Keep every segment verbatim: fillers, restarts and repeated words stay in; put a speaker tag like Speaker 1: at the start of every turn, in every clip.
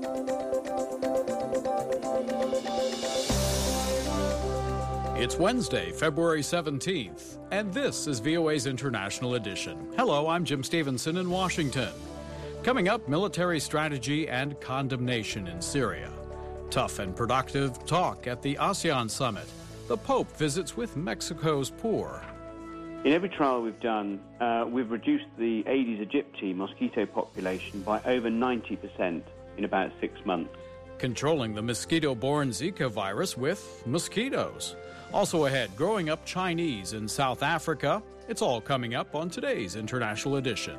Speaker 1: It's Wednesday, February seventeenth, and this is V O A's International Edition. Hello, I'm Jim Stevenson in Washington. Coming up, military strategy and condemnation in Syria. Tough and productive talk at the ASEAN summit. The Pope visits with Mexico's poor.
Speaker 2: In every trial we've done, uh, we've reduced the Aedes aegypti mosquito population by over ninety percent in about six months.
Speaker 1: Controlling the mosquito-borne Zika virus with mosquitoes. Also ahead, growing up Chinese in South Africa. It's all coming up on today's International Edition.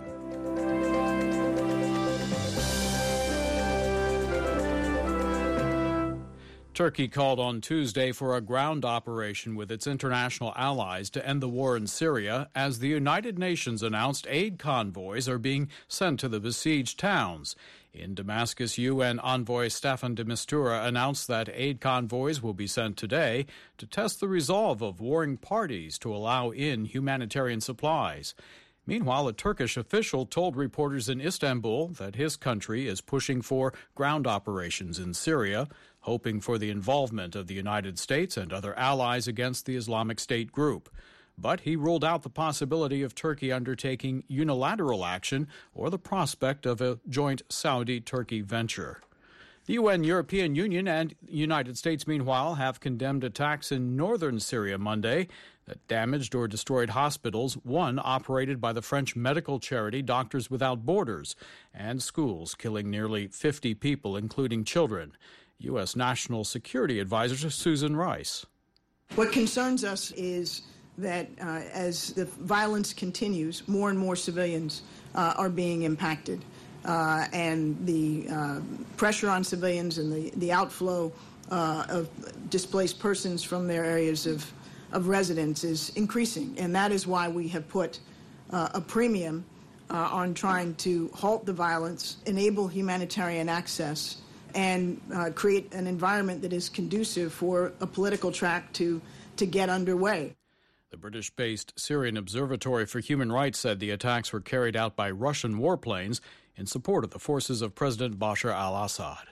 Speaker 1: Turkey called on Tuesday for a ground operation with its international allies to end the war in Syria as the United Nations announced aid convoys are being sent to the besieged towns. In Damascus, U N envoy Staffan de Mistura announced that aid convoys will be sent today to test the resolve of warring parties to allow in humanitarian supplies. Meanwhile, a Turkish official told reporters in Istanbul that his country is pushing for ground operations in Syria, hoping for the involvement of the United States and other allies against the Islamic State group. But he ruled out the possibility of Turkey undertaking unilateral action or the prospect of a joint Saudi-Turkey venture. The U N, European Union, and United States, meanwhile, have condemned attacks in northern Syria Monday that damaged or destroyed hospitals, one operated by the French medical charity Doctors Without Borders, and schools, killing nearly fifty people, including children. U S. National Security Advisor Susan Rice.
Speaker 3: What concerns us is that uh, as the violence continues, more and more civilians uh, are being impacted. Uh, and the uh, pressure on civilians and the, the outflow uh, of displaced persons from their areas of, of residence is increasing. And that is why we have put uh, a premium uh, on trying to halt the violence, enable humanitarian access, and uh, create an environment that is conducive for a political track to, to get underway.
Speaker 1: The British-based Syrian Observatory for Human Rights said the attacks were carried out by Russian warplanes in support of the forces of President Bashar al-Assad.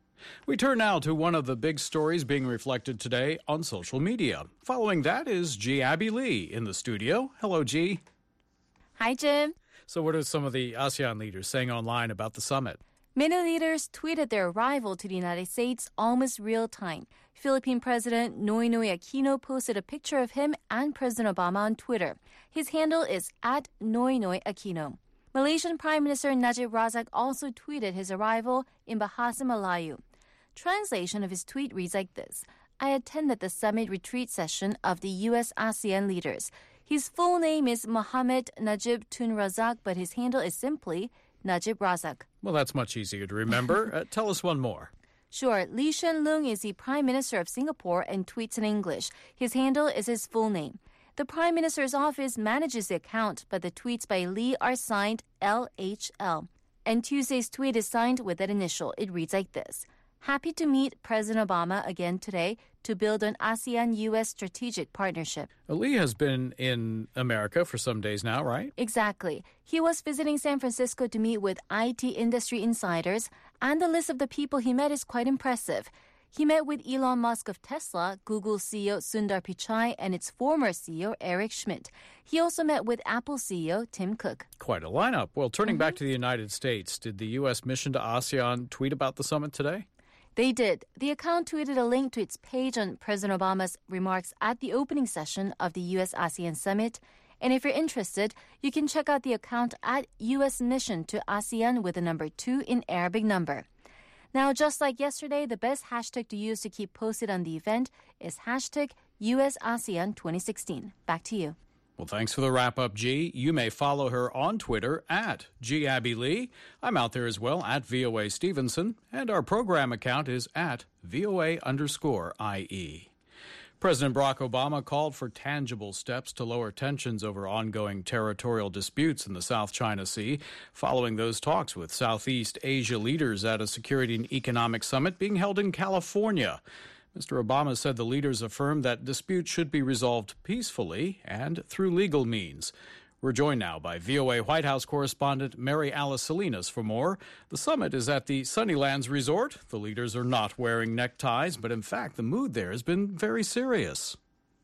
Speaker 1: We turn now to one of the big stories being reflected today on social media. Following that is G. Abby Lee in the studio. Hello, G.
Speaker 4: Hi, Jim.
Speaker 1: So what are some of the ASEAN leaders saying online about the summit?
Speaker 4: Many leaders tweeted their arrival to the United States almost real time. Philippine President Noynoy Aquino posted a picture of him and President Obama on Twitter. His handle is at Noynoy Aquino. Malaysian Prime Minister Najib Razak also tweeted his arrival in Bahasa Melayu. Translation of his tweet reads like this: I attended the summit retreat session of the U S ASEAN leaders. His full name is Mohammed Najib Tun Razak, but his handle is simply Najib Razak.
Speaker 1: Well, that's much easier to remember. uh, tell us one more.
Speaker 4: Sure. Lee Hsien Loong is the Prime Minister of Singapore and tweets in English. His handle is his full name. The Prime Minister's office manages the account, but the tweets by Lee are signed L H L. And Tuesday's tweet is signed with that initial. It reads like this: Happy to meet President Obama again today to build an ASEAN U S strategic partnership.
Speaker 1: Lee has been in America for some days now, right?
Speaker 4: Exactly. He was visiting San Francisco to meet with I T industry insiders, and the list of the people he met is quite impressive. He met with Elon Musk of Tesla, Google C E O Sundar Pichai, and its former C E O Eric Schmidt. He also met with Apple C E O Tim Cook.
Speaker 1: Quite a lineup. Well, turning
Speaker 4: Mm-hmm.
Speaker 1: back to the United States, did the U S mission to ASEAN tweet about the summit today?
Speaker 4: They did. The account tweeted a link to its page on President Obama's remarks at the opening session of the U S ASEAN Summit. And if you're interested, you can check out the account at U S Mission to ASEAN with the number two in Arabic number. Now, just like yesterday, the best hashtag to use to keep posted on the event is hashtag U S ASEAN twenty sixteen. Back to you.
Speaker 1: Well, thanks for the wrap-up, G. You may follow her on Twitter at G. Abby Lee. I'm out there as well at V O A Stevenson, and our program account is at V O A underscore I E. President Barack Obama called for tangible steps to lower tensions over ongoing territorial disputes in the South China Sea, following those talks with Southeast Asia leaders at a security and economic summit being held in California. Mister Obama said the leaders affirmed that disputes should be resolved peacefully and through legal means. We're joined now by V O A White House correspondent Mary Alice Salinas for more. The summit is at the Sunnylands Resort. The leaders are not wearing neckties, but in fact, the mood there has been very serious.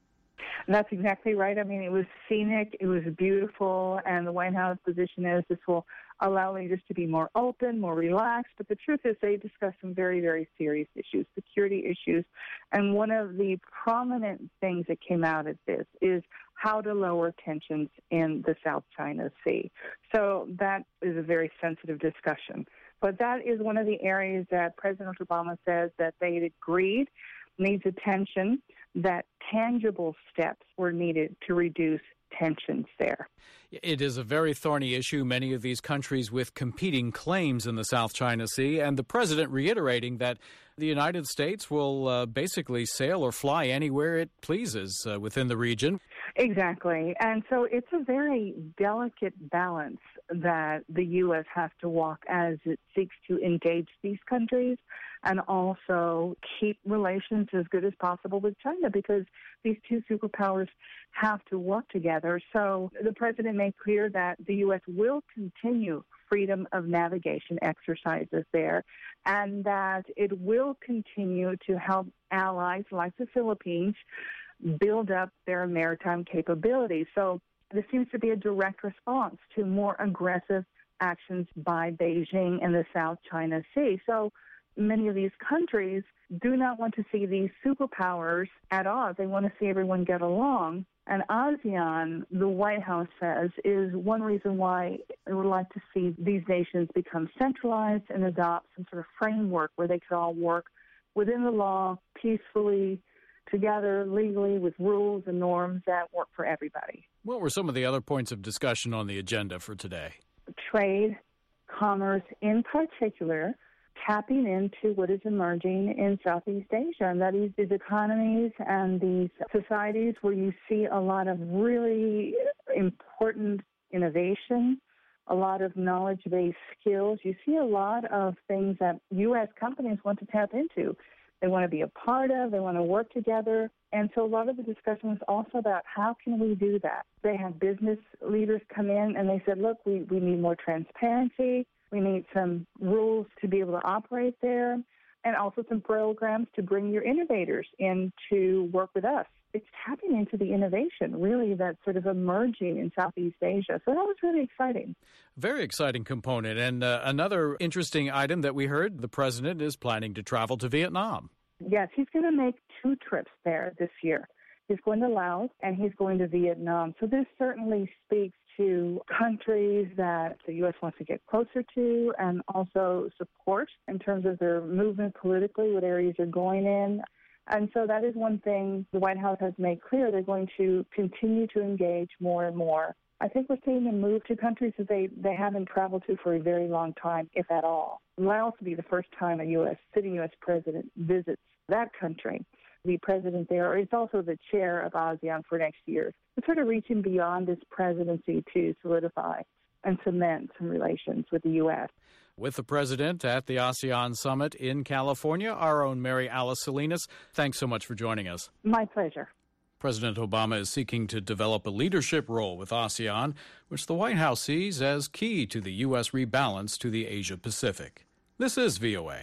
Speaker 5: That's exactly right. I mean, it was scenic, it was beautiful, and the White House position is this will allow leaders to be more open, more relaxed. But the truth is they discussed some very, very serious issues, security issues. And one of the prominent things that came out of this is how to lower tensions in the South China Sea. So that is a very sensitive discussion. But that is one of the areas that President Obama says that they agreed needs attention, that tangible steps were needed to reduce tensions there.
Speaker 1: It is a very thorny issue, many of these countries with competing claims in the South China Sea, and the president reiterating that the United States will uh, basically sail or fly anywhere it pleases uh, within the region.
Speaker 5: Exactly. And so it's a very delicate balance that the U S has to walk as it seeks to engage these countries and also keep relations as good as possible with China, because these two superpowers have to work together. So the president made clear that the U S will continue freedom of navigation exercises there, and that it will continue to help allies like the Philippines build up their maritime capabilities. So this seems to be a direct response to more aggressive actions by Beijing in the South China Sea. So many of these countries do not want to see these superpowers at odds. They want to see everyone get along. And ASEAN, the White House says, is one reason why it would like to see these nations become centralized and adopt some sort of framework where they could all work within the law, peacefully, together, legally, with rules and norms that work for everybody.
Speaker 1: What were some of the other points of discussion on the agenda for today?
Speaker 5: Trade, commerce in particular, tapping into what is emerging in Southeast Asia, and that is these economies and these societies where you see a lot of really important innovation, a lot of knowledge-based skills. You see a lot of things that U S companies want to tap into. They want to be a part of, they want to work together. And so a lot of the discussion was also about how can we do that. They had business leaders come in and they said, look, we, we need more transparency. We need some rules to be able to operate there, and also some programs to bring your innovators in to work with us. It's tapping into the innovation, really, that's sort of emerging in Southeast Asia. So that was really exciting.
Speaker 1: Very exciting component. And uh, another interesting item that we heard, the president is planning to travel to Vietnam.
Speaker 5: Yes, he's going to make two trips there this year. He's going to Laos and he's going to Vietnam. So this certainly speaks to countries that the U S wants to get closer to and also support in terms of their movement politically, what areas they're going in. And so that is one thing the White House has made clear. They're going to continue to engage more and more. I think we're seeing them move to countries that they, they haven't traveled to for a very long time, if at all. Laos will be the first time a U S sitting U S president visits that country. The president there is also the chair of ASEAN for next year. It's sort of reaching beyond this presidency to solidify and cement some relations with the U S.
Speaker 1: With the president at the ASEAN Summit in California, our own Mary Alice Salinas, thanks so much for joining us.
Speaker 5: My pleasure.
Speaker 1: President Obama is seeking to develop a leadership role with ASEAN, which the White House sees as key to the U S rebalance to the Asia-Pacific. This is V O A.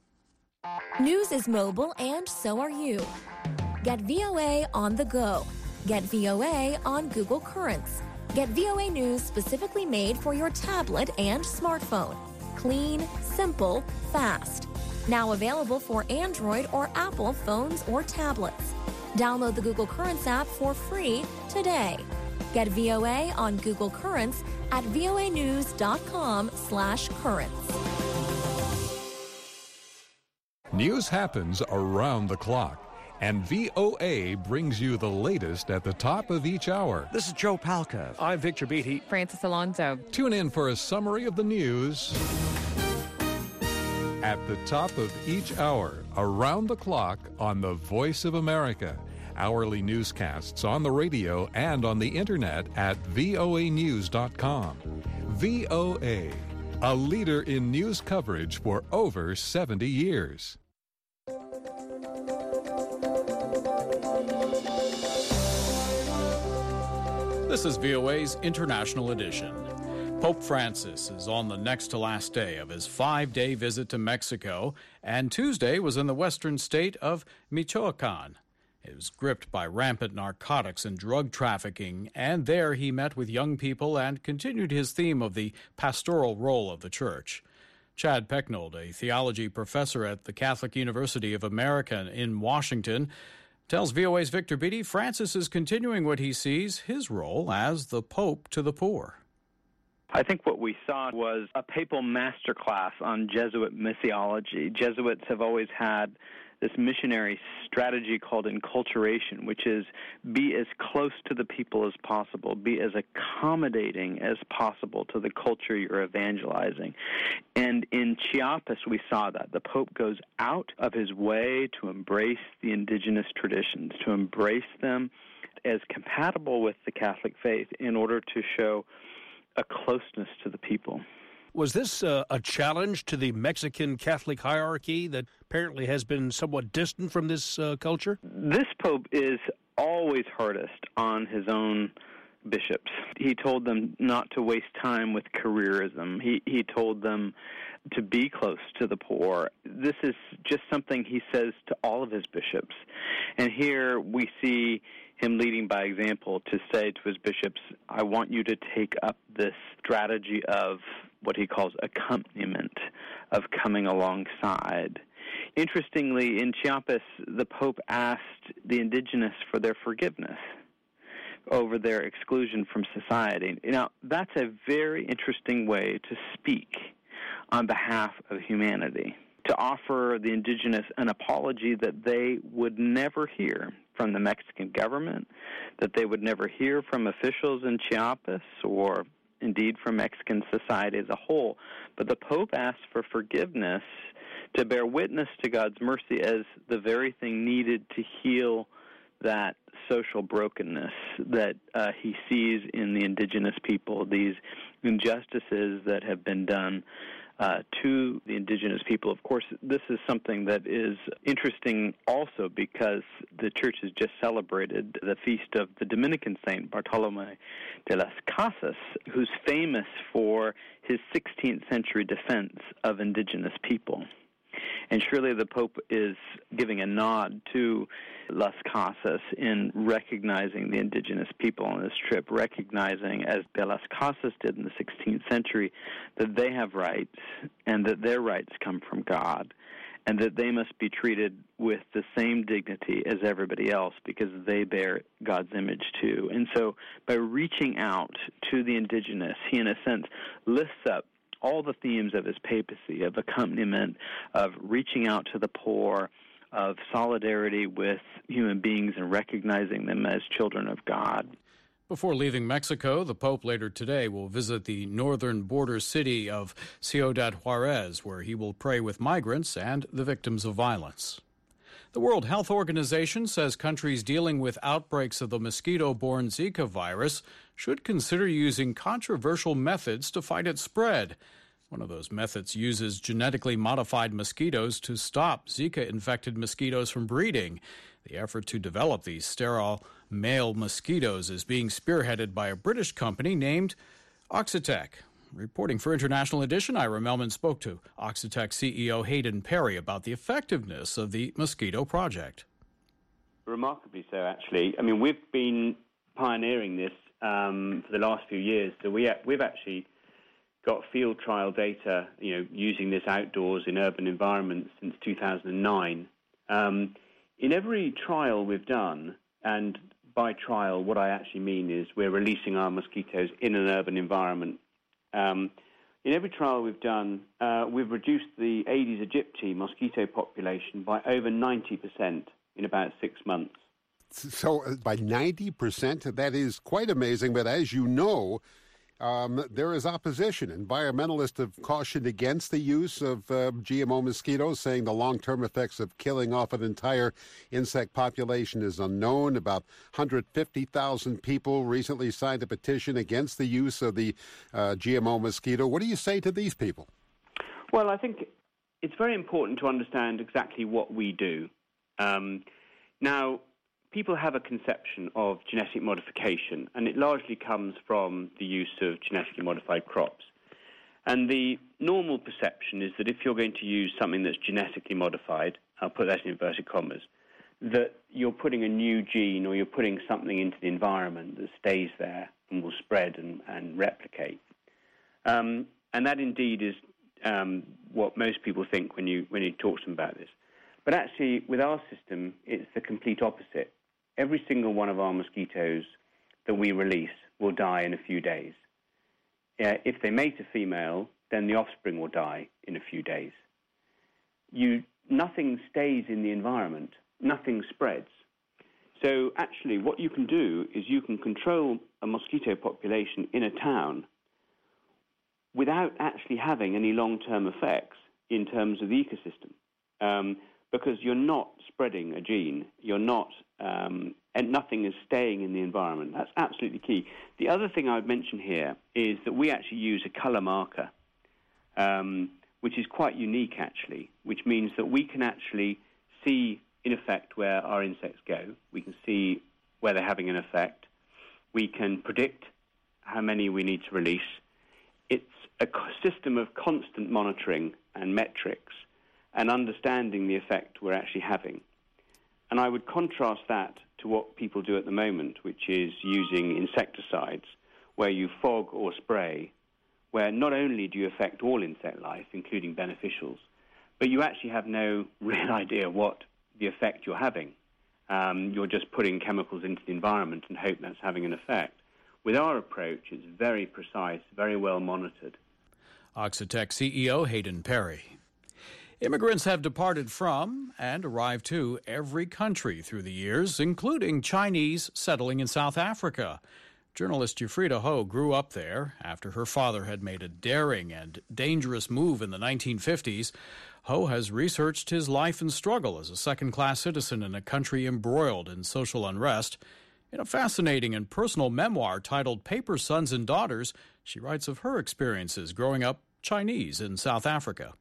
Speaker 4: News is mobile, and so are you. Get V O A on the go. Get V O A on Google Currents. Get V O A News specifically made for your tablet and smartphone. Clean, simple, fast. Now available for Android or Apple phones or tablets. Download the Google Currents app for free today. Get V O A on Google Currents at voanews.com slash currents.
Speaker 6: News happens around the clock, and V O A brings you the latest at the top of each hour.
Speaker 7: This is Joe Palca.
Speaker 8: I'm Victor Beatty.
Speaker 9: Francis Alonso.
Speaker 6: Tune in for a summary of the news at the top of each hour, around the clock on the Voice of America. Hourly newscasts on the radio and on the internet at voa news dot com. V O A, a leader in news coverage for over seventy years.
Speaker 1: This is V O A's International Edition. Pope Francis is on the next to last day of his five-day visit to Mexico, and Tuesday was in the western state of Michoacan. It was gripped by rampant narcotics and drug trafficking, and there he met with young people and continued his theme of the pastoral role of the church. Chad Pecknold, a theology professor at the Catholic University of America in Washington, tells V O A's Victor Beattie Francis is continuing what he sees his role as the Pope to the poor.
Speaker 7: I think what we saw was a papal masterclass on Jesuit missiology. Jesuits have always had this missionary strategy called enculturation, which is be as close to the people as possible, be as accommodating as possible to the culture you're evangelizing. And in Chiapas, we saw that. The Pope goes out of his way to embrace the indigenous traditions, to embrace them as compatible with the Catholic faith in order to show a closeness to the people.
Speaker 8: Was this uh, a challenge to the Mexican Catholic hierarchy that apparently has been somewhat distant from this uh, culture?
Speaker 7: This Pope is always hardest on his own bishops. He told them not to waste time with careerism. He, he told them to be close to the poor. This is just something he says to all of his bishops. And here we see him leading by example to say to his bishops, I want you to take up this strategy of what he calls accompaniment, of coming alongside. Interestingly, in Chiapas, the Pope asked the indigenous for their forgiveness over their exclusion from society. Now, that's a very interesting way to speak on behalf of humanity, to offer the indigenous an apology that they would never hear from the Mexican government, that they would never hear from officials in Chiapas or indeed from Mexican society as a whole. But the Pope asked for forgiveness to bear witness to God's mercy as the very thing needed to heal that social brokenness that uh, he sees in the indigenous people, these injustices that have been done Uh, to the indigenous people. Of course, this is something that is interesting also because the Church has just celebrated the feast of the Dominican saint, Bartolome de las Casas, who's famous for his sixteenth century defense of indigenous people. And surely the Pope is giving a nod to Las Casas in recognizing the indigenous people on this trip, recognizing, as de Las Casas did in the sixteenth century, that they have rights and that their rights come from God and that they must be treated with the same dignity as everybody else because they bear God's image too. And so by reaching out to the indigenous, he, in a sense, lifts up all the themes of his papacy, of accompaniment, of reaching out to the poor, of solidarity with human beings and recognizing them as children of God.
Speaker 1: Before leaving Mexico, the Pope later today will visit the northern border city of Ciudad Juarez, where he will pray with migrants and the victims of violence. The World Health Organization says countries dealing with outbreaks of the mosquito-borne Zika virus should consider using controversial methods to fight its spread. One of those methods uses genetically modified mosquitoes to stop Zika-infected mosquitoes from breeding. The effort to develop these sterile male mosquitoes is being spearheaded by a British company named Oxitec. Reporting for International Edition, Ira Melman spoke to Oxitec C E O Hayden Perry about the effectiveness of the mosquito project.
Speaker 2: Remarkably so, actually. I mean, we've been pioneering this um, for the last few years. So we, we've actually got field trial data, you know, using this outdoors in urban environments since two thousand nine. Um, in every trial we've done, and by trial, what I actually mean is we're releasing our mosquitoes in an urban environment. Um, in every trial we've done, uh, we've reduced the Aedes aegypti mosquito population by over ninety percent in about six months.
Speaker 9: So uh, by ninety percent, that is quite amazing. But as you know, um, there is opposition. Environmentalists have cautioned against the use of uh, G M O mosquitoes, saying the long-term effects of killing off an entire insect population is unknown. About one hundred fifty thousand people recently signed a petition against the use of the uh, G M O mosquito. What do you say to these people?
Speaker 2: Well, I think it's very important to understand exactly what we do. Um, now, people have a conception of genetic modification, and it largely comes from the use of genetically modified crops. And the normal perception is that if you're going to use something that's genetically modified, I'll put that in inverted commas, that you're putting a new gene or you're putting something into the environment that stays there and will spread and, and replicate. Um, and that indeed is um, what most people think when you when you talk to them about this. But actually, with our system, it's the complete opposite. Every single one of our mosquitoes that we release will die in a few days. Uh, if they mate a female, then the offspring will die in a few days. You, nothing stays in the environment. Nothing spreads. So actually, what you can do is you can control a mosquito population in a town without actually having any long-term effects in terms of the ecosystem, um, because you're not spreading a gene. You're not, um, and nothing is staying in the environment. That's absolutely key. The other thing I would mention here is that we actually use a color marker, um, which is quite unique, actually, which means that we can actually see, in effect, where our insects go. We can see where they're having an effect. We can predict how many we need to release. It's a system of constant monitoring and metrics and understanding the effect we're actually having. And I would contrast that to what people do at the moment, which is using insecticides, where you fog or spray, where not only do you affect all insect life, including beneficials, but you actually have no real idea what the effect you're having. Um, you're just putting chemicals into the environment and hope that's having an effect. With our approach, it's very precise, very well monitored.
Speaker 1: Oxitec C E O Hayden Perry. Immigrants have departed from and arrived to every country through the years, including Chinese settling in South Africa. Journalist Jufrida Ho grew up there after her father had made a daring and dangerous move in the nineteen fifties. Ho has researched his life and struggle as a second-class citizen in a country embroiled in social unrest. In a fascinating and personal memoir titled Paper Sons and Daughters, she writes of her experiences growing up Chinese in South Africa.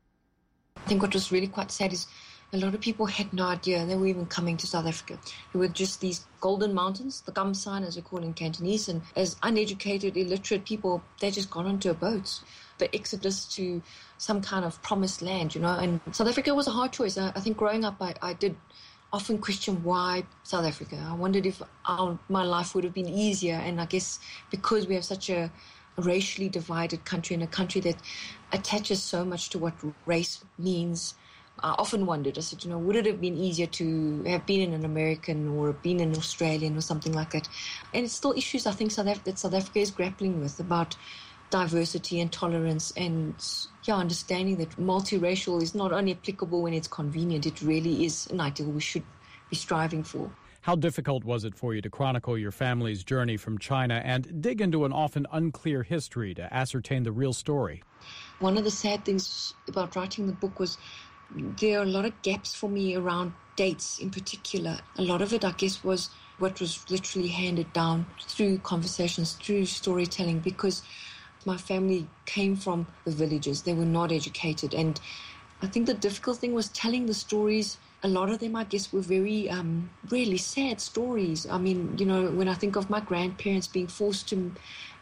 Speaker 10: I think what was really quite sad is a lot of people had no idea they were even coming to South Africa. There were just these golden mountains, the Gamsan, as we call in Cantonese, and as uneducated, illiterate people, they just got onto a boat. The exodus to some kind of promised land, you know, and South Africa was a hard choice. I, I think growing up, I, I did often question why South Africa. I wondered if our, my life would have been easier, and I guess because we have such a, a racially divided country and a country that attaches so much to what race means, I often wondered, I said, you know, would it have been easier to have been in an American or been an Australian or something like that? And it's still issues I think South Af- that South Africa is grappling with about diversity and tolerance and, yeah, understanding that multiracial is not only applicable when it's convenient, it really is an ideal we should be striving for.
Speaker 1: How difficult was it for you to chronicle your family's journey from China and dig into an often unclear history to ascertain the real story?
Speaker 10: One of the sad things about writing the book was there are a lot of gaps for me around dates in particular. A lot of it, I guess, was what was literally handed down through conversations, through storytelling, because my family came from the villages. They were not educated. And I think the difficult thing was telling the stories. A lot of them, I guess, were very, um, really sad stories. I mean, you know, when I think of my grandparents being forced to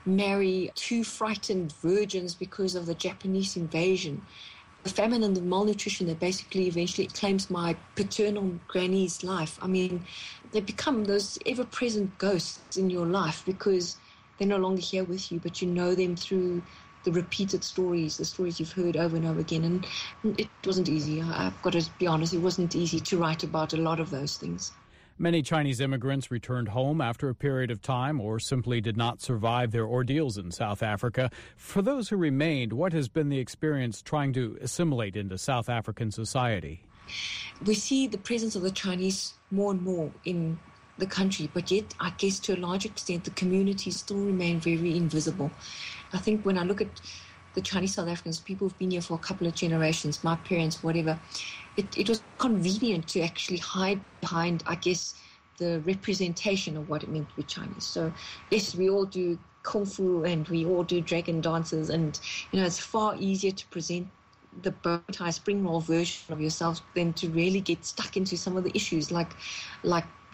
Speaker 10: marry two frightened virgins because of the Japanese invasion, the famine and the malnutrition that basically eventually claims my paternal granny's life. I mean, they become those ever-present ghosts in your life because they're no longer here with you, but you know them through the repeated stories, the stories you've heard over and over again. And it wasn't easy. I've got to be honest, it wasn't easy to write about a lot of those things.
Speaker 1: Many Chinese immigrants returned home after a period of time or simply did not survive their ordeals in South Africa. For those who remained, what has been the experience trying to assimilate into South African society?
Speaker 10: We see the presence of the Chinese more and more in the country, but yet I guess to a large extent the communities still remain very invisible. I think when I look at the Chinese South Africans, people who've been here for a couple of generations, my parents, whatever, it, it was convenient to actually hide behind, I guess, the representation of what it meant to be Chinese. So yes, we all do kung fu and we all do dragon dances, and you know it's far easier to present the bow tie spring roll version of yourself than to really get stuck into some of the issues like like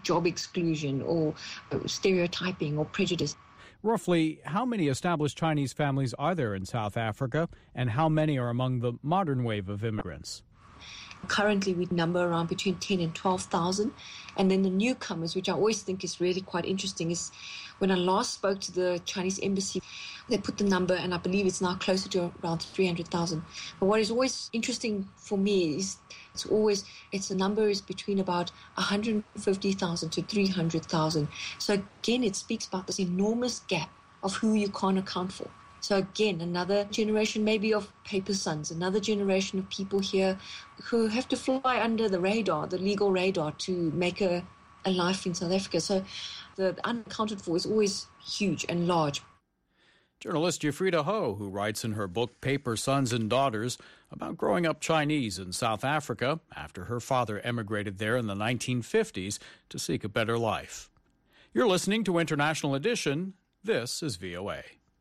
Speaker 10: job exclusion or stereotyping or prejudice.
Speaker 1: Roughly, how many established Chinese families are there in South Africa, and how many are among the modern wave of immigrants?
Speaker 10: Currently, we number around between ten and twelve thousand. And then the newcomers, which I always think is really quite interesting, is when I last spoke to the Chinese embassy, they put the number, and I believe it's now closer to around three hundred thousand. But what is always interesting for me is it's always, it's the number is between about one hundred fifty thousand to three hundred thousand. So again, it speaks about this enormous gap of who you can't account for. So again, another generation maybe of paper sons, another generation of people here who have to fly under the radar, the legal radar, to make a, a life in South Africa. So the unaccounted for is always huge and large.
Speaker 1: Journalist Jafrida Ho, who writes in her book Paper Sons and Daughters about growing up Chinese in South Africa after her father emigrated there in the nineteen fifties to seek a better life. You're listening to International Edition. This is V O A.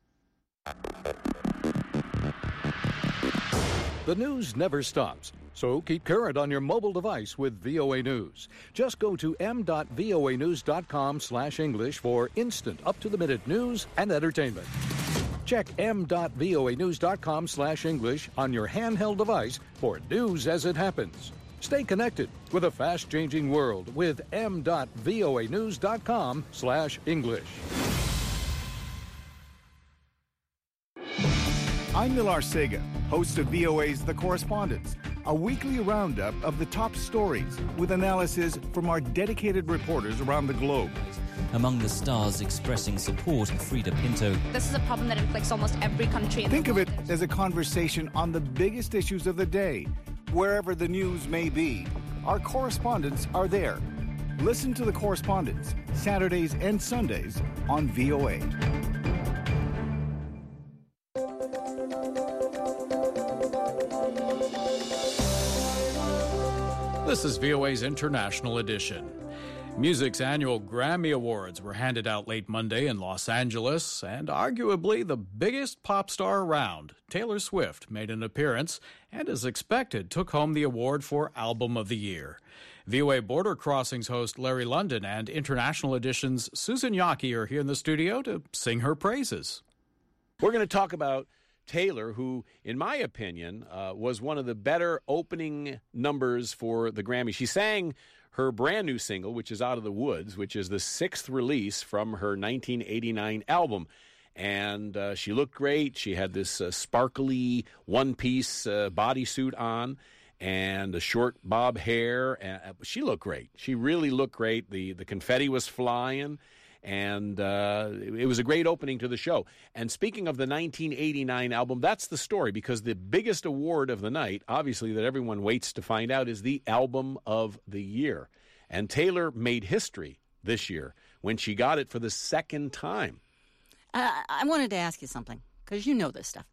Speaker 6: The news never stops, so keep current on your mobile device with V O A News. Just go to m dot voa news dot com slash English for instant, up-to-the-minute news and entertainment. Check m dot voa news dot com slash English on your handheld device for news as it happens. Stay connected with a fast-changing world with m dot voa news dot com slash English.
Speaker 11: I'm Nilar Sega, host of V O A's The Correspondents, a weekly roundup of the top stories with analysis from our dedicated reporters around the globe.
Speaker 12: Among the stars expressing support, Frida Pinto.
Speaker 13: This is a problem that inflicts almost every country in
Speaker 11: Think
Speaker 13: the world.
Speaker 11: of it as a conversation on the biggest issues of the day, wherever the news may be. Our correspondents are there. Listen to The Correspondents, Saturdays and Sundays on V O A.
Speaker 1: This is V O A's International Edition. Music's annual Grammy Awards were handed out late Monday in Los Angeles, and arguably the biggest pop star around, Taylor Swift, made an appearance and, as expected, took home the award for Album of the Year. V O A Border Crossings host Larry London and International Edition's Susan Yockey are here in the studio to sing her praises.
Speaker 14: We're going to talk about Taylor, who, in my opinion, uh, was one of the better opening numbers for the Grammy. She sang her brand new single, which is Out of the Woods, which is the sixth release from her nineteen eighty-nine album. And uh, she looked great. She had this uh, sparkly one-piece uh, bodysuit on and a short bob hair. And she looked great. She really looked great. The, the confetti was flying. And uh, it was a great opening to the show. And speaking of the nineteen eighty-nine album, that's the story, because the biggest award of the night, obviously, that everyone waits to find out, is the Album of the Year. And Taylor made history this year when she got it for the second time.
Speaker 15: Uh, I wanted to ask you something, because you know this stuff.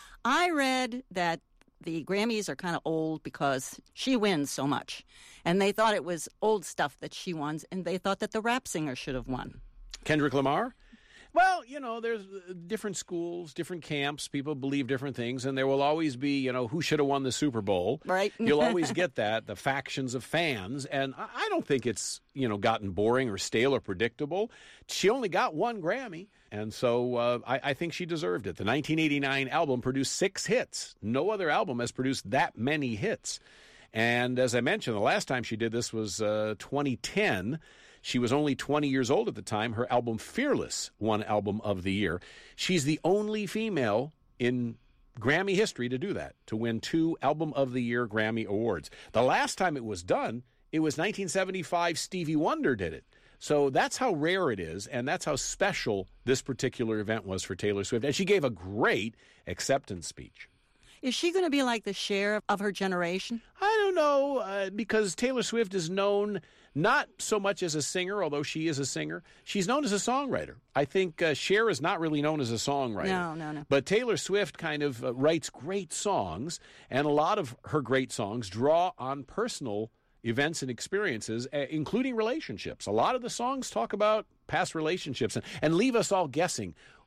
Speaker 15: I read that the Grammys are kind of old because she wins so much. And they thought it was old stuff that she won, and they thought that the rap singer should have won.
Speaker 14: Kendrick Lamar? Well, you know, there's different schools, different camps. People believe different things, and there will always be, you know, who should have won the Super Bowl.
Speaker 15: Right.
Speaker 14: You'll always get that, the factions of fans, and I don't think it's, you know, gotten boring or stale or predictable. She only got one Grammy, and so uh, I, I think she deserved it. The nineteen eighty-nine album produced six hits. No other album has produced that many hits. And as I mentioned, the last time she did this was uh, twenty ten. She was only twenty years old at the time. Her album Fearless won Album of the Year. She's the only female in Grammy history to do that, to win two Album of the Year Grammy Awards. The last time it was done, it was nineteen seventy-five. Stevie Wonder did it. So that's how rare it is, and that's how special this particular event was for Taylor Swift. And she gave a great acceptance speech.
Speaker 15: Is she going to be like the Cher of her generation?
Speaker 14: I don't know, uh, because Taylor Swift is known not so much as a singer, although she is a singer. She's known as a songwriter. I think uh, Cher is not really known as a songwriter.
Speaker 15: No, no, no.
Speaker 14: But Taylor Swift kind of uh, writes great songs, and a lot of her great songs draw on personal events and experiences, uh, including relationships. A lot of the songs talk about past relationships and, and leave us all guessing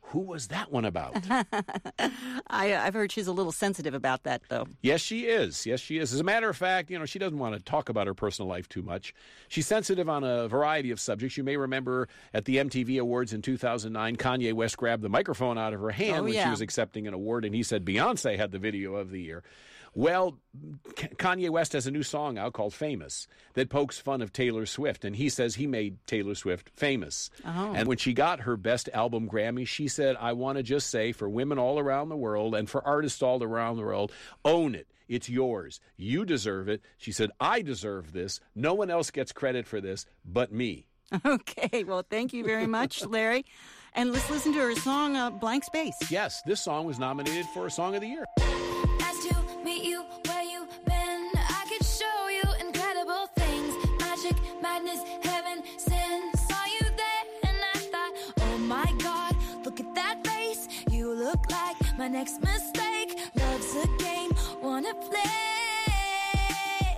Speaker 14: Who was that one about?
Speaker 15: I, I've heard she's a little sensitive about that, though.
Speaker 14: Yes, she is. Yes, she is. As a matter of fact, you know, she doesn't want to talk about her personal life too much. She's sensitive on a variety of subjects. You may remember at the M T V Awards in two thousand nine, Kanye West grabbed the microphone out of her hand
Speaker 15: oh,
Speaker 14: when
Speaker 15: yeah.
Speaker 14: she was accepting an award, and he said Beyonce had the video of the year. Well, Kanye West has a new song out called Famous that pokes fun of Taylor Swift, and he says he made Taylor Swift famous.
Speaker 15: Oh.
Speaker 14: And when she got her Best Album Grammy, she said, I want to just say for women all around the world and for artists all around the world, own it. It's yours. You deserve it. She said, I deserve this. No one else gets credit for this but me.
Speaker 15: Okay, well, thank you very much, Larry. And let's listen to her song, uh, Blank Space.
Speaker 14: Yes, this song was nominated for a Song of the Year.
Speaker 16: Meet you where you've been. I could show you incredible things. Magic, madness, heaven, sin. Saw you there and I thought, oh my God, look at that face. You look like my next mistake. Love's a game, wanna play.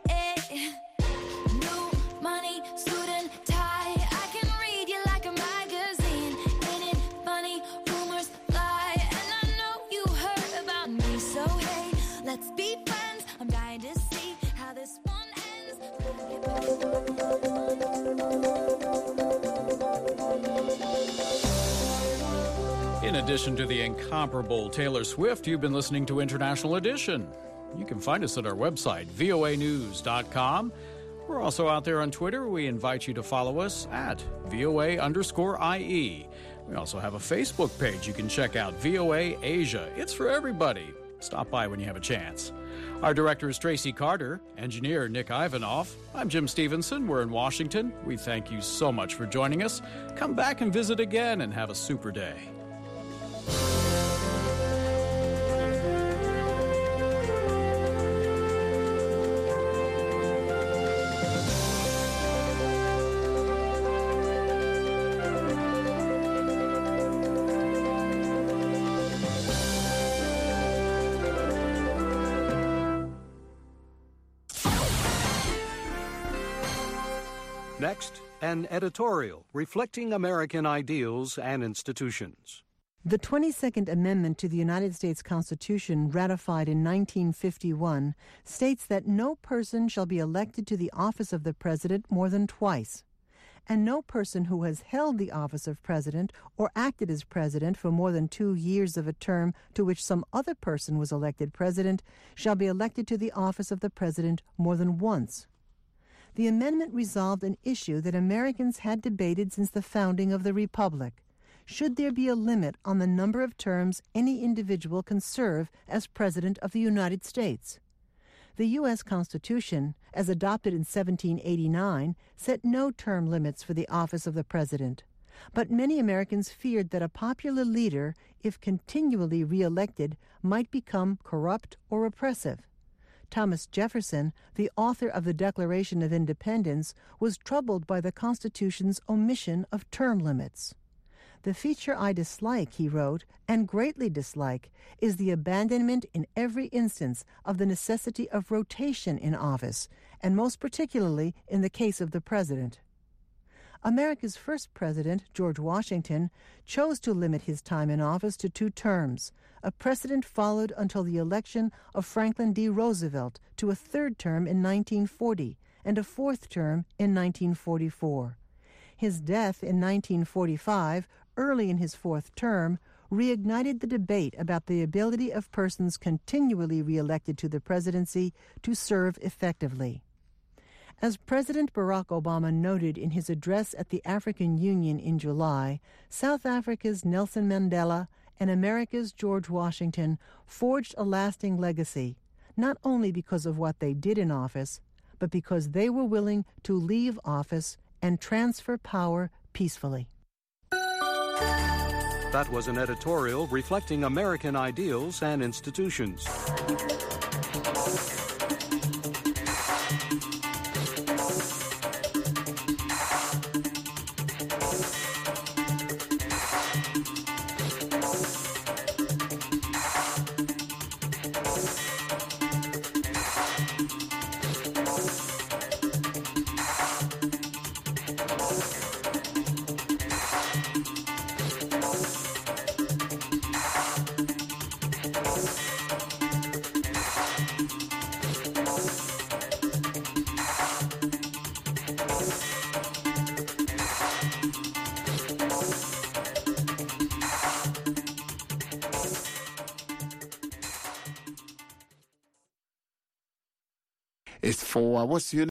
Speaker 16: New money, suit and tie. I can read you like a magazine. Ain't it funny? Rumors fly. And I know you heard about me, so hey, let's be friends. I'm dying to see how this one ends.
Speaker 1: In addition to the incomparable Taylor Swift, you've been listening to International Edition. You can find us at our website, V O A news dot com. We're also out there on Twitter. We invite you to follow us at V O A underscore I E. We also have a Facebook page you can check out, V O A Asia. It's for everybody. Stop by when you have a chance. Our director is Tracy Carter, engineer Nick Ivanoff. I'm Jim Stevenson. We're in Washington. We thank you so much for joining us. Come back and visit again and have a super day.
Speaker 8: Next, an editorial reflecting American ideals and institutions.
Speaker 17: The twenty-second Amendment to the United States Constitution, ratified in nineteen fifty-one, states that no person shall be elected to the office of the President more than twice, and no person who has held the office of President or acted as President for more than two years of a term to which some other person was elected President shall be elected to the office of the President more than once. The amendment resolved an issue that Americans had debated since the founding of the Republic. Should there be a limit on the number of terms any individual can serve as President of the United States? The U S Constitution, as adopted in seventeen eighty-nine, set no term limits for the office of the President. But many Americans feared that a popular leader, if continually re-elected, might become corrupt or oppressive. Thomas Jefferson, the author of the Declaration of Independence, was troubled by the Constitution's omission of term limits. The feature I dislike, he wrote, and greatly dislike, is the abandonment in every instance of the necessity of rotation in office, and most particularly in the case of the President. America's first president, George Washington, chose to limit his time in office to two terms. A precedent followed until the election of Franklin D. Roosevelt to a third term in nineteen forty and a fourth term in nineteen forty-four. His death in nineteen forty-five, early in his fourth term, reignited the debate about the ability of persons continually re-elected to the presidency to serve effectively. As President Barack Obama noted in his address at the African Union in July, South Africa's Nelson Mandela and America's George Washington forged a lasting legacy, not only because of what they did in office, but because they were willing to leave office and transfer power peacefully.
Speaker 8: That was an editorial reflecting American ideals and institutions.
Speaker 18: It's for, what's your